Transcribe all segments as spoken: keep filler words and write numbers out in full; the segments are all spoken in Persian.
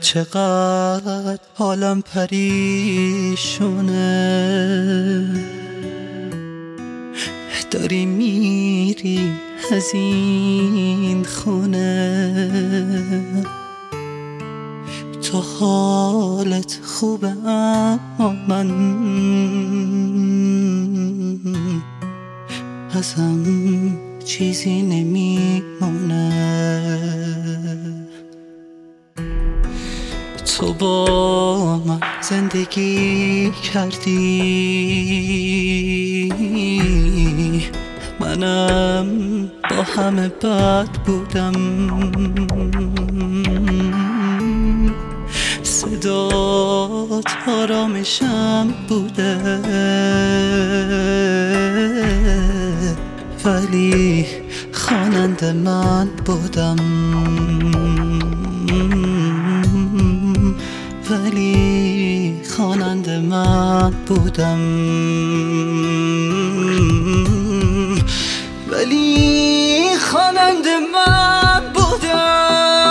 چقدر حالم پریشونه، داری میری از این خونه. تو حالت خوبه اما من ازم چیزی نمیمونه. تو با من زندگی کردی، منم با همه بد بودم. صدات آرامشم بوده، ولی خواننده من بودم. ولی خواننده من بودم. ولی خواننده من بودم.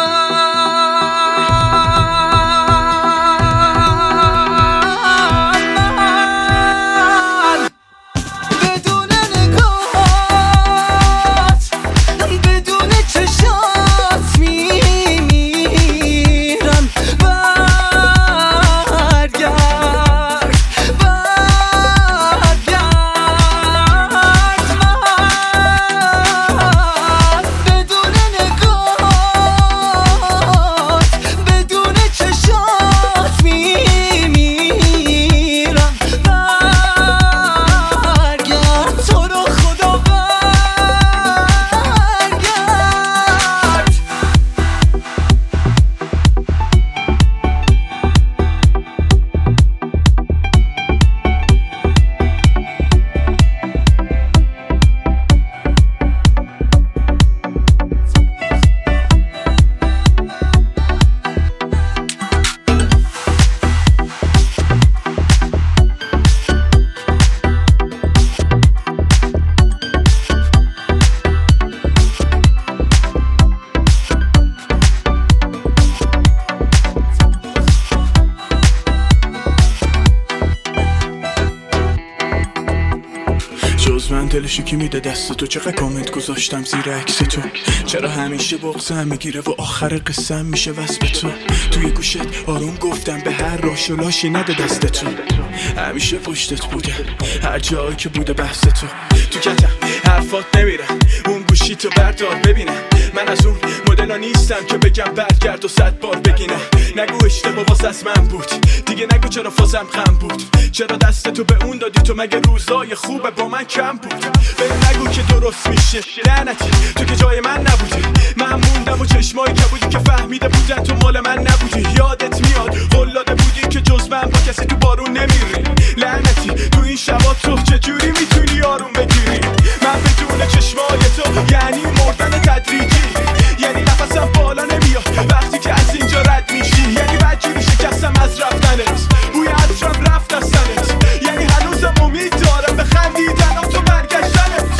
من دلشو کی میده دست تو؟ چقدر کامنت گذاشتم زیر عکس تو؟ چرا همیشه بغضم میگیره و آخر قصم میشه وصف تو؟ توی گوشت آروم گفتم به هر راش و لاشی نده دست تو. همیشه پشتت بوده هر جایی که بوده بحث تو. تو کتم حرفات نمیره اون گوشی تو بردار ببینم. من از اون مدلا نیستم که بگم برگرد و صد بار بگینم. نگو اشتباه واسه از من بود دیگه، نگو چرا فازم غم بود. چرا دست تو به اون دادی تو؟ مگه روزای خوبه با من کم بود؟ به نگو که درست میشه لعنتی تو که جای من نبودی. من موندم و چشمایی که بودی که فهمیده بودن تو مال من نبودی. یادت میاد قلاده بودی که جز من با کسی تو بارون نمیری. لعنتی تو این شبا تو چجوری میتونی آروم بگیری؟ من بدون چشمای تو یعنی مردن تدریجی، یعنی نفسم بالا نمیاد وقتی که از اینجا رد میشی. یعنی بدجوری شکستم از رفتنت، بوی عطرم رفت از سنت. یعنی هنوزم امید دارم به خندیدن و تو برگشتنت.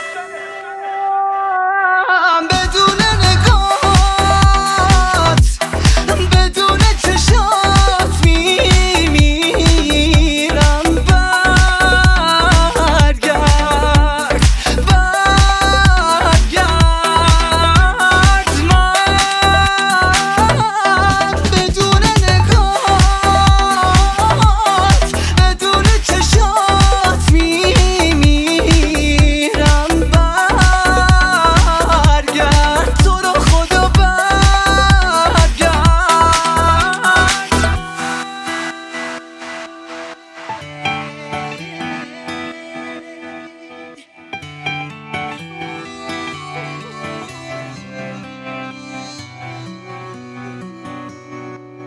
بدون نگات بدون چشات میمیرم. برگرد برگرد من بدون نگات بدون چشات میمیرم. برگرد تو رو خدا برگرد.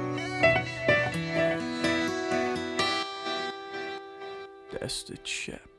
دست چپ